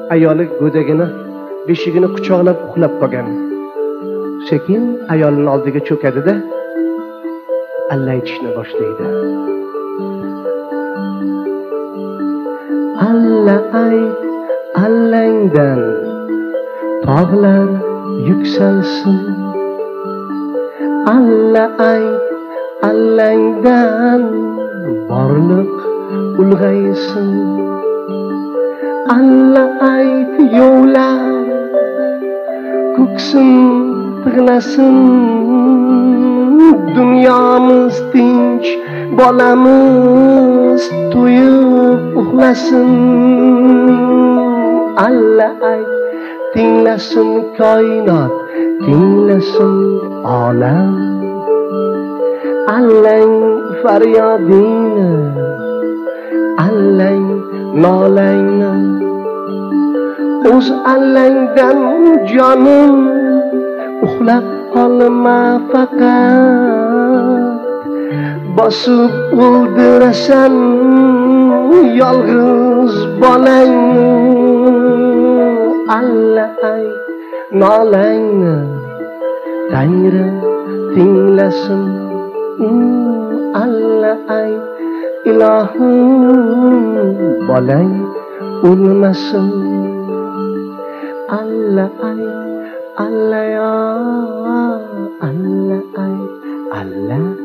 ayoli go'dagini beshigini quchoqlab uxlab qolgan. Sekin ayolining oldiga cho'kadi-da, alla aytishni boshlaydi. Alla ayt, allangdan tog'lar yuksalsin. Alla ayt, allangdan borliq ulg'aysin. Alla ayt, yo'llar ko'ksin tig'lasin. Dunyomiz tinch, bolamiz to'yib uxlasin. Alla ayt, tinglasin koinot, tinglasin olam. Allang faryodingni, allang nolangni. O'z allangdan jonim, uxlab qolma faqat. Bosib o'ldirasan yolg'iz bolangni. Alla ayt, nolangni Tangri tinglasin. Alla ayt, ilohim bolang o'lmasin. Alla ayt, alla ya, alla ayt, alla